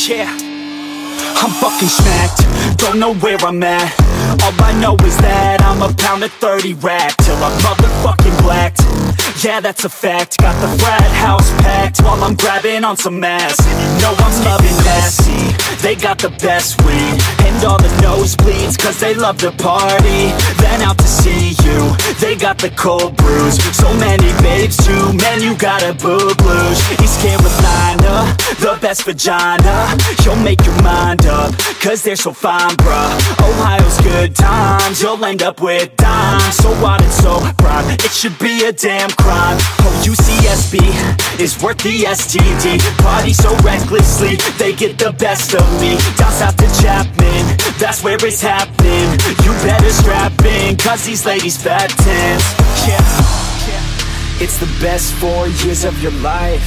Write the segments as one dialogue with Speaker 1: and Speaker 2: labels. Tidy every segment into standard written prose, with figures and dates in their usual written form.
Speaker 1: Yeah, I'm fucking smacked, don't know where I'm at. All I know is that I'm a pound of 30 rack till I'm motherfucking blacked. Yeah, that's a fact, got the frat house packed while I'm grabbing on some ass. No, I'm loving Lassie, they got the best weed and all the nosebleeds cause they love to party. Then out to see you, they got the cold brews. So many babes too, man, you gotta boo-blues. East Carolina, the best vagina. You'll make your mind up, cause they're so fine, bruh. Ohio's good times, you'll end up with dimes. So what and so prime, it should be a damn crime. Oh, UCSB is worth the STD. Party so recklessly, they get the best of me. Down south to Chapman, that's where it's happening. You better strap in, cause these ladies fat tens. Yeah, it's the best 4 years of your life.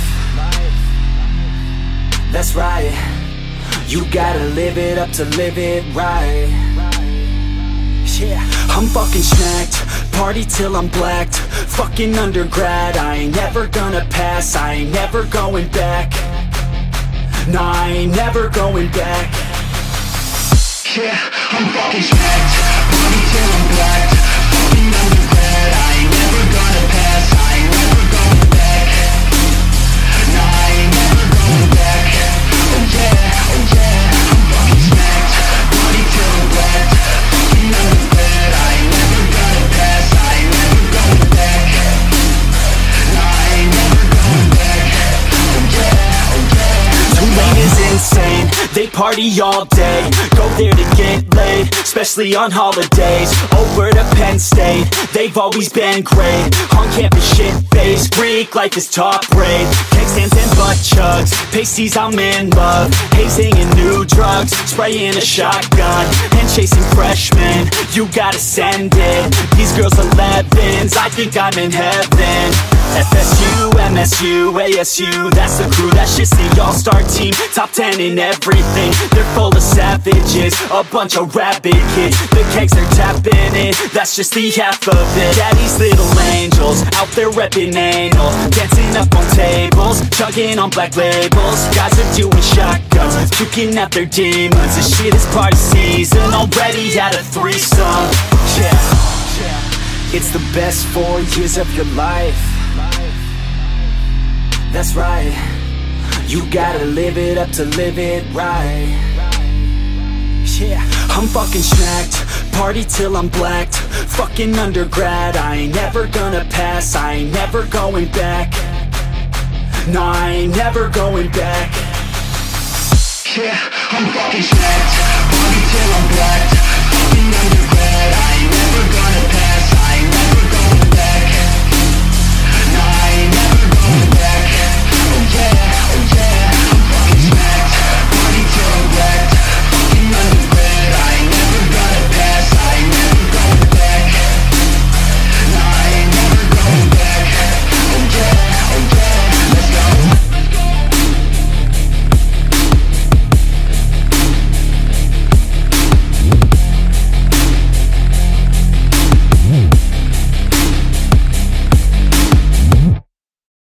Speaker 1: That's right, you gotta live it up to live it right. Yeah, I'm fucking smacked, party till I'm blacked. Fucking undergrad, I ain't never gonna pass. I ain't never going back. Nah, I ain't never going back. Yeah, I'm fucking smacked, party till I'm blacked. Fucking undergrad, I ain't never gonna pass. I ain't never going back. Nah, I ain't never going back. Oh yeah, I'm fucking smacked, party till I'm blacked. Fucking undergrad, I ain't never gonna pass. I ain't never going back. Nah, I ain't never going back. Oh yeah. Tulane is insane, they party all day. Go there to get laid, especially on holidays. Over to Penn State, they've always been great. On campus shit-faced, Greek life is top grade. Cake stands and butt chugs, pasties I'm in love. Hazing and new drugs, spraying a shotgun and chasing freshmen, you gotta send it. These girls 11s, I think I'm in heaven. FSU, MSU, ASU, that's the crew, that's just the all-star team. Top 10 in everything, they're full of savages, a bunch of rabid kids. The kegs they're tapping in, that's just the half of it. Daddy's little angels, out there repping anal, dancing up on tables, chugging on black labels. Guys are doing shotguns, puking at their demons. This shit is party season, already had a threesome. Yeah, it's the best 4 years of your life. That's right, you gotta live it up to live it right. Yeah, I'm fucking smacked, party till I'm blacked. Fucking undergrad, I ain't never gonna pass. I ain't never going back. Nah, I ain't never going back. Yeah, I'm fucking smacked.